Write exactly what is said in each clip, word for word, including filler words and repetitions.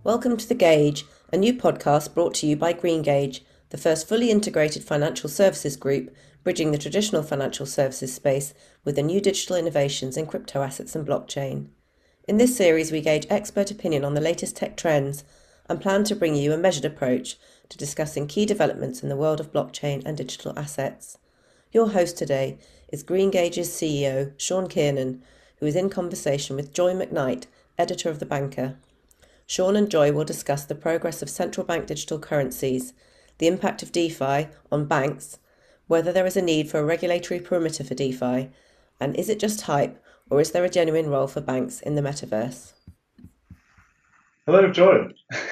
Welcome to The Gauge, a new podcast brought to you by GreenGauge, the first fully integrated financial services group bridging the traditional financial services space with the new digital innovations in crypto assets and blockchain. In this series, we gauge expert opinion on the latest tech trends and plan to bring you a measured approach to discussing key developments in the world of blockchain and digital assets. Your host today is GreenGauge's C E O, Sean Kiernan, who is in conversation with Joy McKnight, editor of The Banker. Sean and Joy will discuss the progress of central bank digital currencies, the impact of DeFi on banks, whether there is a need for a regulatory perimeter for DeFi, and is it just hype or is there a genuine role for banks in the metaverse? Hello, Joy.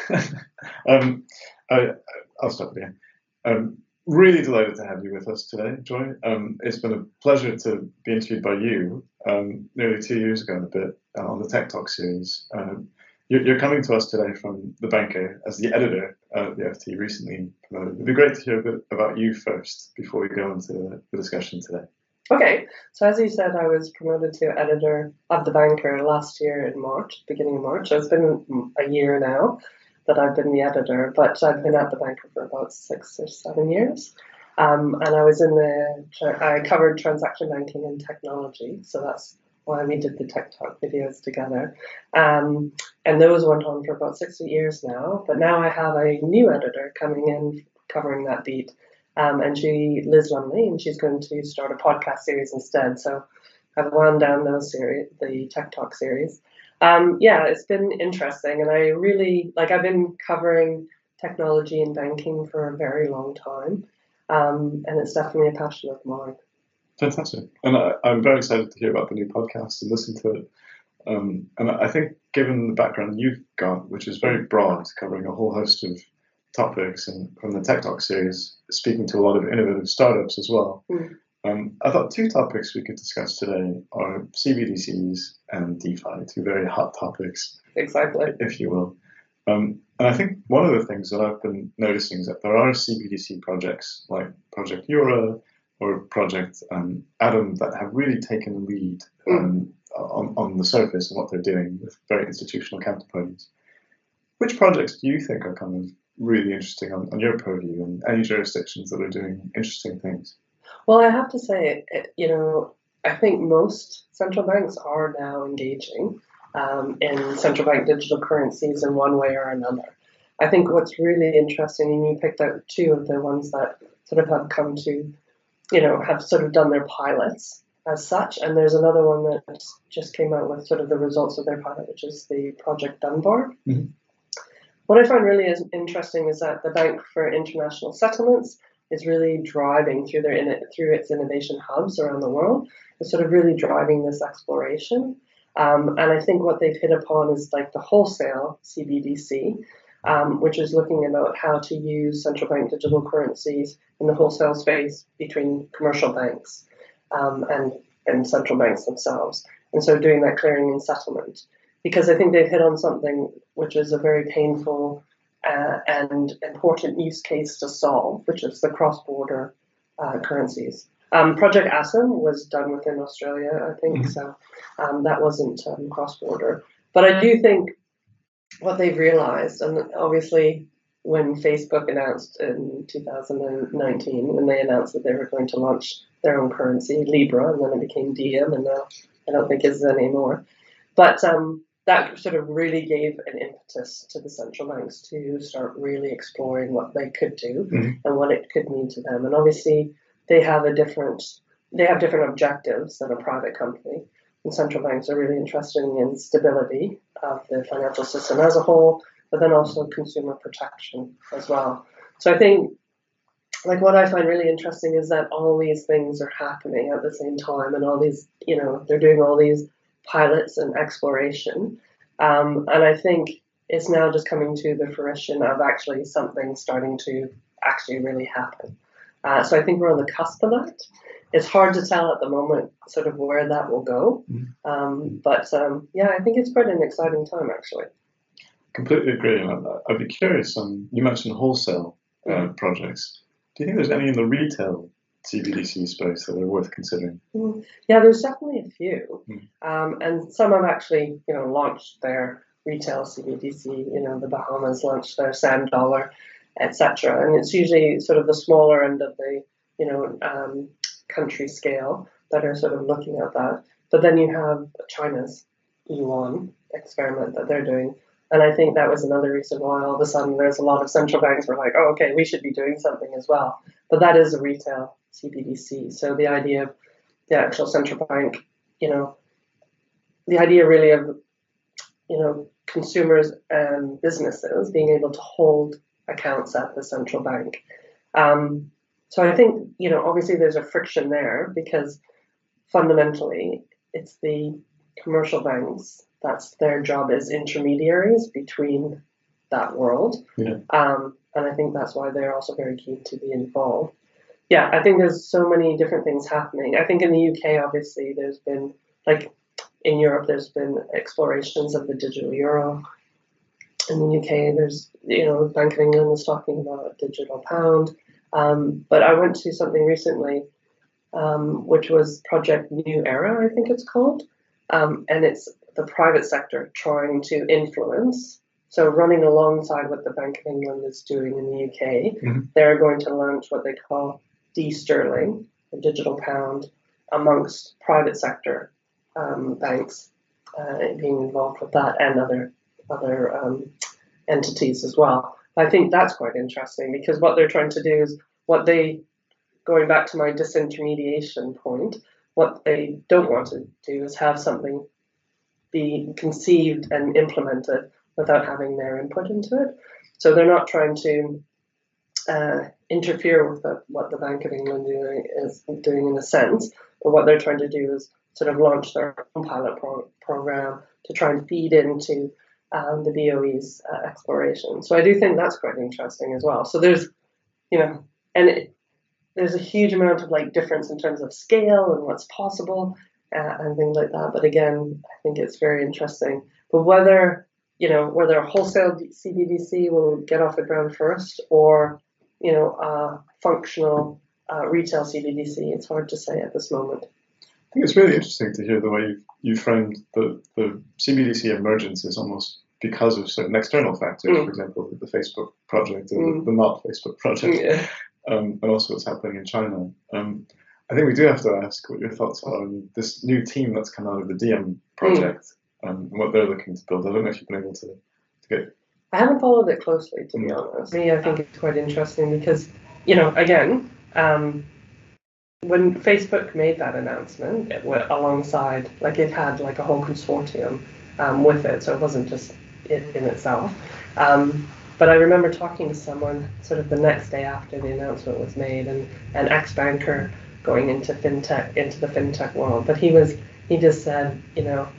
um, I, I'll stop there. I'm really delighted to have you with us today, Joy. Um, it's been a pleasure to be interviewed by you um, nearly two years ago and a bit uh, on the Tech Talk series. Um, you're, you're coming to us today from The Banker as the editor uh, the F T recently promoted. It'd be great to hear a bit about you first before we go into the discussion today. Okay, so as you said, I was promoted to editor of The Banker last year in March, beginning of March. So it's been a year now that I've been the editor, but I've been at The Banker for about six or seven years. Um, and I was in the, I covered transaction banking and technology, so that's why we did the Tech Talk videos together. Um, and those went on for about sixty years now, but now I have a new editor coming in covering that beat. Um, and she, Liz Lumley, and she's going to start a podcast series instead. So I've wound down those series, the Tech Talk series. Um, yeah, it's been interesting, and I really like. I've been covering technology and banking for a very long time, um, and it's definitely a passion of mine. Fantastic, and I, I'm very excited to hear about the new podcast and listen to it. Um, and I think, given the background you've got, which is very broad, covering a whole host of topics, and from the Tech Talk series, speaking to a lot of innovative startups as well. Mm. Um, I thought two topics we could discuss today are C B D Cs and DeFi, two very hot topics, exactly, if you will. Um, and I think one of the things that I've been noticing is that there are C B D C projects like Project Eura or Project um, Atom that have really taken the lead um, mm. on, on the surface and what they're doing with very institutional counterparties. Which projects do you think are kind of really interesting on, on your purview, and any jurisdictions that are doing interesting things? Well, I have to say, it, you know, I think most central banks are now engaging um, in central bank digital currencies in one way or another. I think what's really interesting, and you picked out two of the ones that sort of have come to, you know, have sort of done their pilots as such, and there's another one that just came out with sort of the results of their pilot, which is the Project Dunbar. Mm-hmm. What I find really is interesting is that the Bank for International Settlements is really driving through their through its innovation hubs around the world. It's sort of really driving this exploration. Um, and I think what they've hit upon is like the wholesale C B D C, um, which is looking about how to use central bank digital currencies in the wholesale space between commercial banks um, and, and central banks themselves. And so doing that clearing and settlement. Because I think they've hit on something which is a very painful uh, and important use case to solve, which is the cross-border uh, currencies. Um, Project Atom was done within Australia, I think, mm-hmm. so um, that wasn't um, cross-border. But I do think what they've realized, and obviously when Facebook announced in two thousand nineteen, when they announced that they were going to launch their own currency, Libra, and then it became Diem, and now I don't think is anymore. But um, that sort of really gave an impetus to the central banks to start really exploring what they could do mm-hmm. and what it could mean to them. And obviously, they have a different, they have different objectives than a private company. And central banks are really interested in stability of the financial system as a whole, but then also consumer protection as well. So I think, like, what I find really interesting is that all these things are happening at the same time, and all these, you know, they're doing all these pilots and exploration. Um, and I think it's now just coming to the fruition of actually something starting to actually really happen. Uh, so I think we're on the cusp of that. It's hard to tell at the moment sort of where that will go. Um, but um, yeah, I think it's quite an exciting time, actually. Completely agree. I'd be curious, um, you mentioned wholesale uh, mm. projects. Do you think there's any in the retail C B D C space that are worth considering? Mm. Yeah, there's definitely a few. Mm. Um, and some have actually, you know, launched their retail C B D C. You know, the Bahamas launched their Sand Dollar, et cetera. And it's usually sort of the smaller end of the, you know, um, country scale that are sort of looking at that. But then you have China's yuan experiment that they're doing. And I think that was another reason why all of a sudden there's a lot of central banks were like, oh, okay, we should be doing something as well. But that is a retail C B D C. So the idea of the actual central bank, you know, the idea really of, you know, consumers and businesses being able to hold accounts at the central bank. Um, so I think, you know, obviously there's a friction there because fundamentally it's the commercial banks, that's their job as intermediaries between that world. Yeah. Um, and I think that's why they're also very keen to be involved. Yeah, I think there's so many different things happening. I think in the U K, obviously, there's been, like in Europe, there's been explorations of the digital euro. In the U K, there's, you know, Bank of England is talking about a digital pound. Um, but I went to something recently, um, which was Project New Era, I think it's called. Um, and it's the private sector trying to influence. So running alongside what the Bank of England is doing in the U K, mm-hmm. they're going to launch what they call D-Sterling, a digital pound, amongst private sector um, banks uh, being involved with that and other other um, entities as well. I think that's quite interesting because what they're trying to do is what they, going back to my disintermediation point, what they don't want to do is have something be conceived and implemented without having their input into it. So they're not trying to uh, interfere with the, what the Bank of England doing, is doing in a sense, but what they're trying to do is sort of launch their own pilot pro- program to try and feed into um, the B O E's uh, exploration. So I do think that's quite interesting as well. So there's, you know, and it, there's a huge amount of like difference in terms of scale and what's possible uh, and things like that. But again, I think it's very interesting. But whether, you know, whether a wholesale C B D C will get off the ground first or, you know, a functional uh, retail C B D C, it's hard to say at this moment. I think it's really interesting to hear the way you you framed the, the C B D C emergence is almost because of certain external factors, mm. for example, the Facebook project or mm. the, the not Facebook project, yeah. um, and also what's happening in China. Um, I think we do have to ask what your thoughts are on this new team that's come out of the Diem project mm. um, and what they're looking to build. I don't know if you've been able to, to get... I haven't followed it closely, to be mm. honest. Me, I think it's quite interesting because, you know, again, um, when Facebook made that announcement, it went alongside, like it had like a whole consortium um, with it, so it wasn't just it in itself. Um, but I remember talking to someone sort of the next day after the announcement was made, and an ex-banker going into fintech, into the fintech world. But he was, he just said, you know,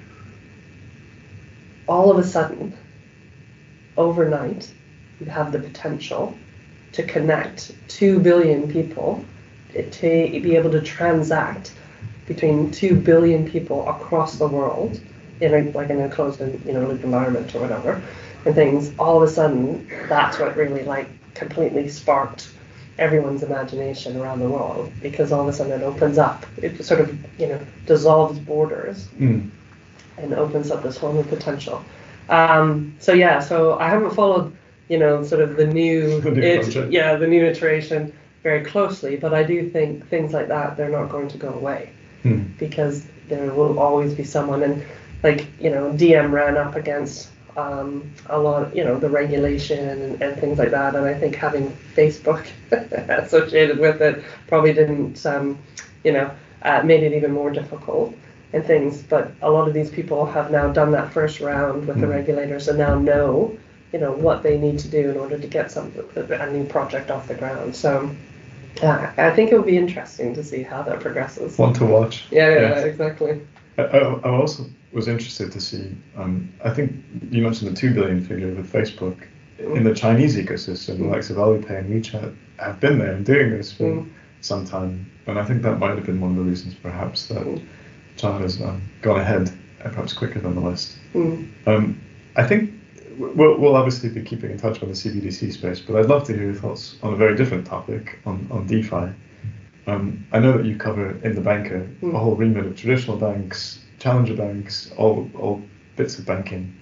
all of a sudden, overnight, you have the potential to connect two billion people, to be able to transact between two billion people across the world in a, like in a closed, you know, environment or whatever, and things. All of a sudden, that's what really like completely sparked everyone's imagination around the world, because all of a sudden it opens up, it sort of, you know, dissolves borders mm. and opens up this whole new potential. Um, so yeah, so I haven't followed, you know, sort of the new, the new it, yeah, the new iteration very closely, but I do think things like that, they're not going to go away mm. because there will always be someone, and like, you know, Diem ran up against um, a lot of, you know, the regulation and, and things like that, and I think having Facebook associated with it probably didn't, um, you know, uh, made it even more difficult and things, but a lot of these people have now done that first round with mm. the regulators and now know, you know, what they need to do in order to get some a new project off the ground. So uh, I think it will be interesting to see how that progresses. One to watch. Yeah, yeah, yeah. Exactly. I, I, I also was interested to see, um, I think you mentioned the two billion figure with Facebook. Mm. In the Chinese ecosystem, mm. the likes of Alipay and WeChat have been there and doing this for mm. some time. And I think that might have been one of the reasons perhaps that mm. China's um, gone ahead, uh, perhaps quicker than the West. Mm. Um, I think We'll, we'll obviously be keeping in touch on the C B D C space, but I'd love to hear your thoughts on a very different topic, on, on DeFi. Um, I know that you cover in the banker mm. a whole remit of traditional banks, challenger banks, all all bits of banking.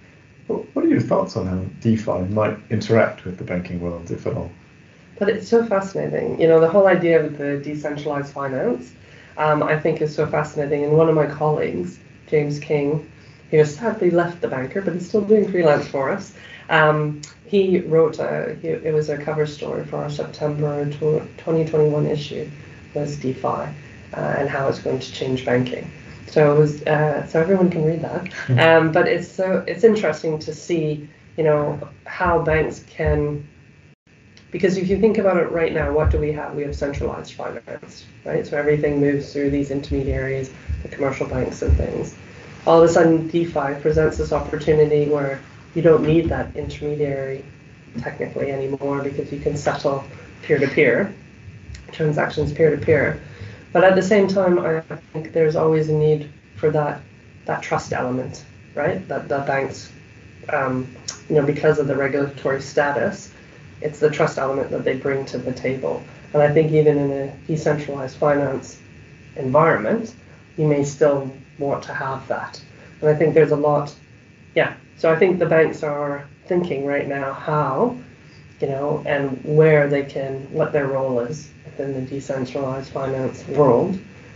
What are your thoughts on how DeFi might interact with the banking world, if at all? But it's so fascinating. You know, the whole idea of the decentralized finance, um, I think, is so fascinating. And one of my colleagues, James King, who has sadly left the banker, but he's still doing freelance for us. Um, he wrote, a, he, it was a cover story for our September twenty twenty-one issue, was DeFi uh, and how it's going to change banking. So it was, uh, so everyone can read that. Um, but it's so it's interesting to see, you know, how banks can, because if you think about it right now, what do we have? We have centralized finance, right? So everything moves through these intermediaries, the commercial banks and things. All of a sudden, DeFi presents this opportunity where you don't need that intermediary technically anymore, because you can settle peer-to-peer, transactions peer-to-peer. But at the same time, I think there's always a need for that that trust element, right? That the banks, um, you know, because of the regulatory status, it's the trust element that they bring to the table. And I think even in a decentralized finance environment, you may still want to have that. And I think there's a lot, yeah. So I think the banks are thinking right now how, you know, and where they can, what their role is within the decentralized finance world.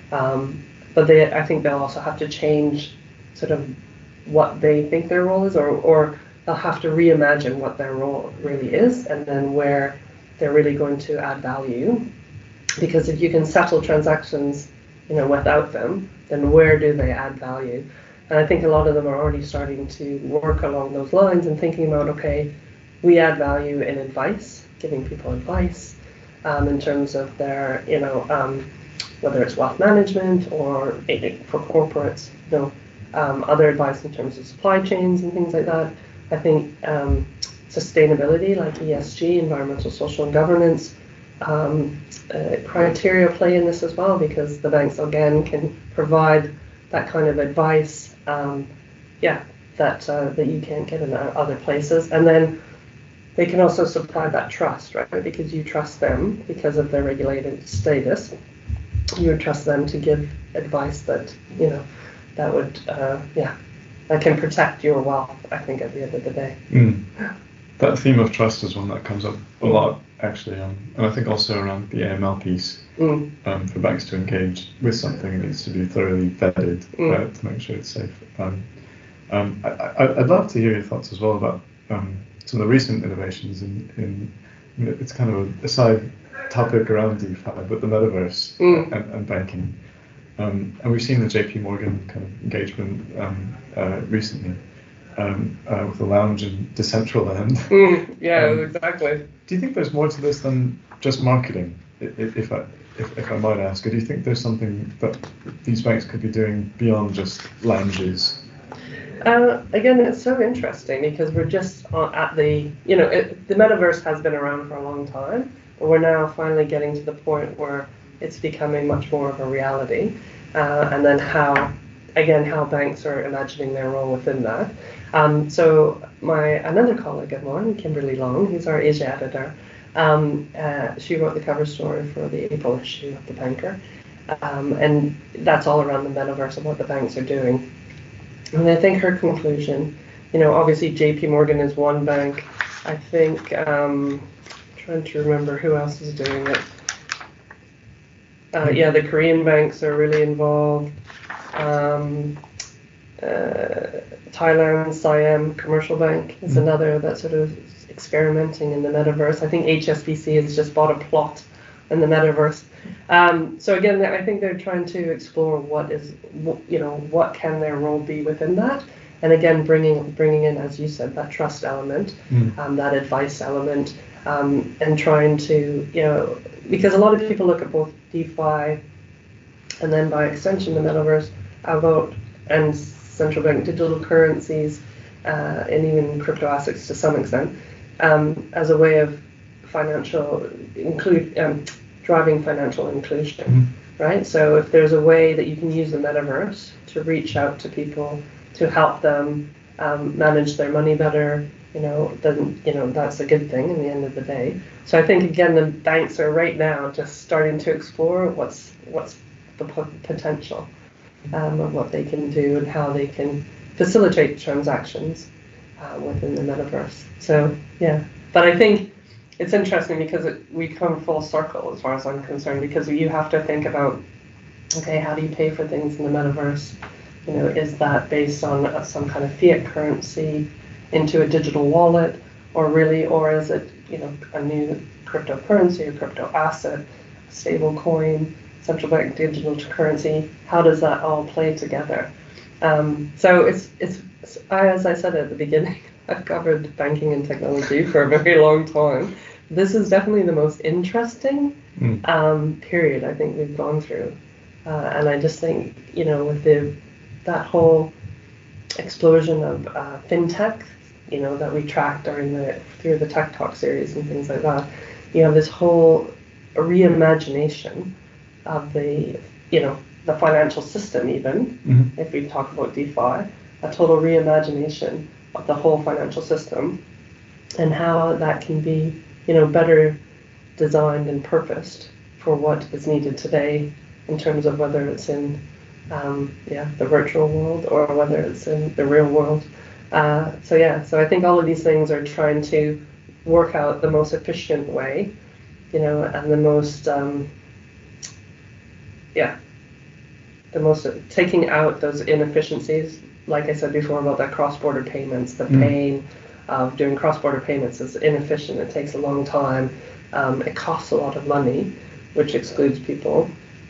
Um, but they, I think they'll also have to change sort of what they think their role is, or, or they'll have to reimagine what their role really is, and then where they're really going to add value. Because if you can settle transactions, you know, without them, then where do they add value? And I think a lot of them are already starting to work along those lines and thinking about, okay, we add value in advice, giving people advice um, in terms of their, you know, um, whether it's wealth management or for corporates, you know, um, other advice in terms of supply chains and things like that. I think um, sustainability, like E S G, environmental, social, and governance um, uh, criteria play in this as well, because the banks again can provide that kind of advice, um, yeah, that uh, that you can't get in other places, and then they can also supply that trust, right? Because you trust them because of their regulated status. You would trust them to give advice that, you know, that would, uh, yeah, that can protect your wealth, I think, at the end of the day. Mm. That theme of trust is one that comes up a lot, actually, um, and I think also around the A M L piece. Mm. Um, for banks to engage with something, it needs to be thoroughly vetted mm. uh, to make sure it's safe. Um, um, I, I, I'd love to hear your thoughts as well about um, some of the recent innovations in, in you know, it's kind of a side topic around DeFi, but the metaverse mm. and, and banking. Um, and we've seen the J P Morgan kind of engagement um, uh, recently um, uh, with the lounge in Decentraland. Mm, yeah, um, exactly. Do you think there's more to this than just marketing, if, if I if, if I might ask? Or do you think there's something that these banks could be doing beyond just lounges? Uh, again, it's so interesting because we're just at the, you know, it, the metaverse has been around for a long time, but we're now finally getting to the point where it's becoming much more of a reality. Uh, and then how, again, how banks are imagining their role within that. Um, so my another colleague of mine, Kimberly Long, who's our Asia editor, um, uh, she wrote the cover story for the April issue of The Banker. Um, and that's all around the metaverse and what the banks are doing. And I think her conclusion, you know, obviously J P Morgan is one bank. I think, um, I'm trying to remember who else is doing it. Uh, yeah, the Korean banks are really involved. Um, uh, Thailand, Siam Commercial Bank is another that's sort of experimenting in the metaverse. I think H S B C has just bought a plot in the metaverse. Um, so again, I think they're trying to explore what is, you know, what can their role be within that, and again, bringing bringing in, as you said, that trust element, mm. um, that advice element, um, and trying to, you know, because a lot of people look at both DeFi and then by extension the metaverse about and central bank digital currencies uh, and even crypto assets to some extent um, as a way of financial include. Um, driving financial inclusion, mm-hmm. right? So if there's a way that you can use the metaverse to reach out to people, to help them um, manage their money better, you know, then, you know, that's a good thing in the end of the day. So I think, again, the banks are right now just starting to explore what's what's the p- potential um, of what they can do and how they can facilitate transactions uh, within the metaverse. So yeah, but I think it's interesting because it, we come full circle as far as I'm concerned, because you have to think about, okay, how do you pay for things in the metaverse? You know, is that based on uh, some kind of fiat currency into a digital wallet, or really, or is it, you know, a new cryptocurrency or crypto asset, stable coin, central bank digital currency? How does that all play together? Um, so it's, it's, as I said at the beginning, I've covered banking and technology for a very long time. This is definitely the most interesting mm. um, period I think we've gone through. Uh, and I just think, you know, with the that whole explosion of uh, fintech, you know, that we tracked during the through the Tech Talk series and things like that, you have this whole reimagination of the, you know, the financial system even, mm-hmm. if we talk about DeFi, a total reimagination of the whole financial system and how that can be, you know, better designed and purposed for what is needed today in terms of whether it's in um, yeah, the virtual world or whether it's in the real world. Uh, so yeah, so I think all of these things are trying to work out the most efficient way, you know, and the most, um, yeah, the most, taking out those inefficiencies, like I said before about that cross-border payments, the mm. pain of doing cross-border payments is inefficient. It takes a long time. Um, it costs a lot of money, which excludes people.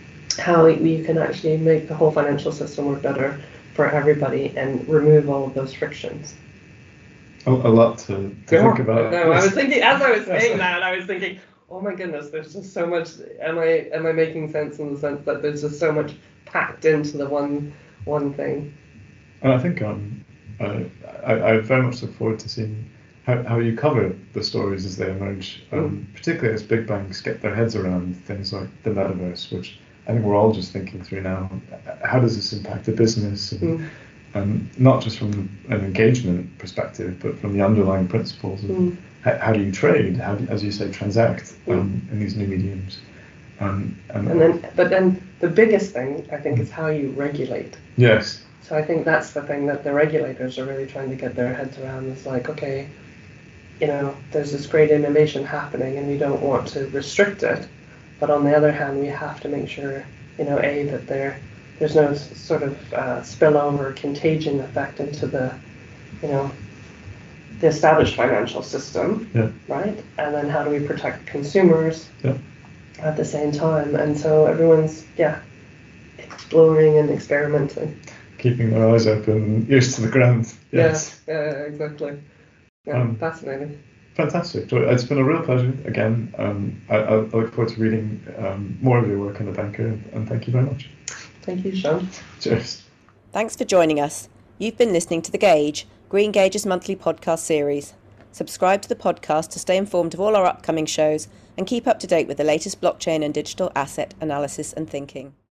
How you can actually make the whole financial system work better for everybody and remove all of those frictions. A, a lot to, to think about. No, I was thinking, as I was saying that, I was thinking, oh my goodness, there's just so much. Am I am I making sense in the sense that there's just so much packed into the one one thing? And I think um, uh, I, I very much look forward to seeing how, how you cover the stories as they emerge, um, mm. particularly as big banks get their heads around things like the metaverse, which I think we're all just thinking through now. How does this impact the business? And, mm. um, not just from an engagement perspective, but from the underlying principles of mm. how, how do you trade? How do, as you say, transact um, mm. in these new mediums? Um, and, and then, but then the biggest thing I think mm. is how you regulate. Yes. So I think that's the thing that the regulators are really trying to get their heads around. Is like, okay, you know, there's this great innovation happening, and we don't want to restrict it. But on the other hand, we have to make sure, you know, A, that there there's no s- sort of uh, spillover contagion effect into the, you know, the established financial system, yeah. right? And then how do we protect consumers yeah. at the same time? And so everyone's, yeah, exploring and experimenting. Keeping their eyes open, ears to the ground. Yes. Yeah, yeah, exactly. Yeah, um, fascinating. Fantastic. It's been a real pleasure again. Um, I, I look forward to reading um, more of your work on The Banker, and thank you very much. Thank you, Sean. Cheers. Thanks for joining us. You've been listening to The Gauge, GreenGauge's monthly podcast series. Subscribe to the podcast to stay informed of all our upcoming shows and keep up to date with the latest blockchain and digital asset analysis and thinking.